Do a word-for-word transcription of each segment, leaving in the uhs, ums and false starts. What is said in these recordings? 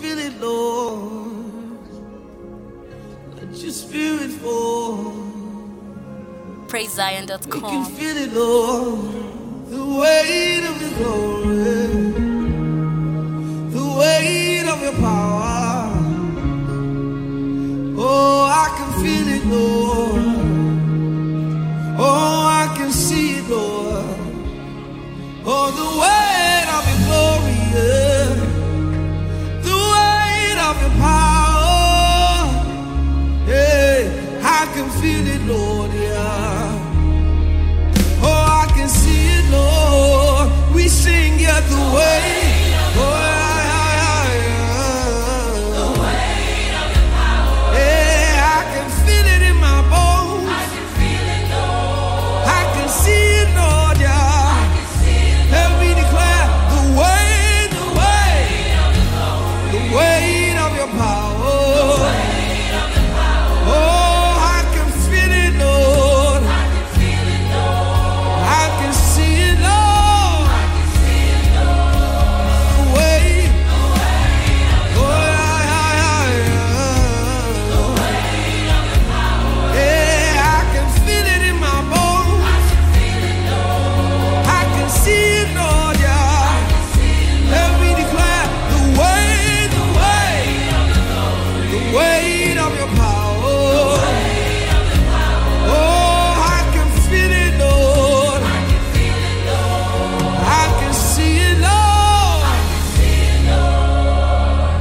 feel it, Lord. Let your spirit fall. praise zion dot com. We can feel it, Lord. The weight of your glory, the weight of your power. Oh, I can feel it, Lord. Oh, I can see it, Lord. Oh, the weight of your glory, yeah. The weight of your power. Yeah, I can feel it, Lord, yeah. Oh, I can see it, Lord. We sing, yeah, the weight. Oh, yeah, yeah, yeah. The weight of your power. Yeah, I can feel it in my bones. I can feel it, Lord. I can see it, Lord, yeah. I can see it, Help me declare the weight, the weight, the weight of your the weight of your glory, power. the weight of your power. Oh, I can feel it, Lord. I can feel it, Lord. I can see it, Lord. I can see it, Lord. The weight. The weight of your Oh, yeah, yeah, yeah, the weight of your power. yeah. Yeah, I can feel it in my bones. I can feel it, Lord. I can see it, Lord, yeah. I can see it, Lord. Help me declare the weight, the weight, the weight of your power. Weight of your power. Oh, I can feel it, Lord. I can feel it, Lord. I can see it, Lord. I can see it, Lord.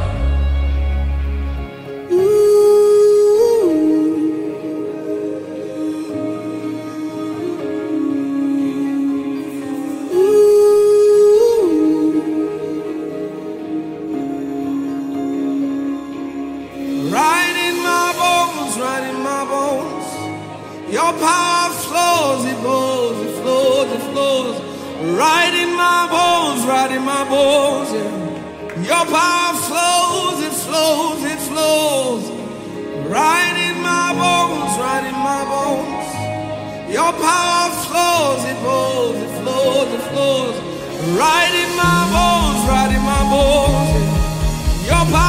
Right in my bones, right in my bones. Your power flows, it flows, it flows, it flows. Right in my bones, right in my bones, yeah. Your power flows, it flows, it flows. Right in my bones, right in my bones. Your power flows, it flows, it flows, it flows. Right in my bones, right in my bones, yeah. Your power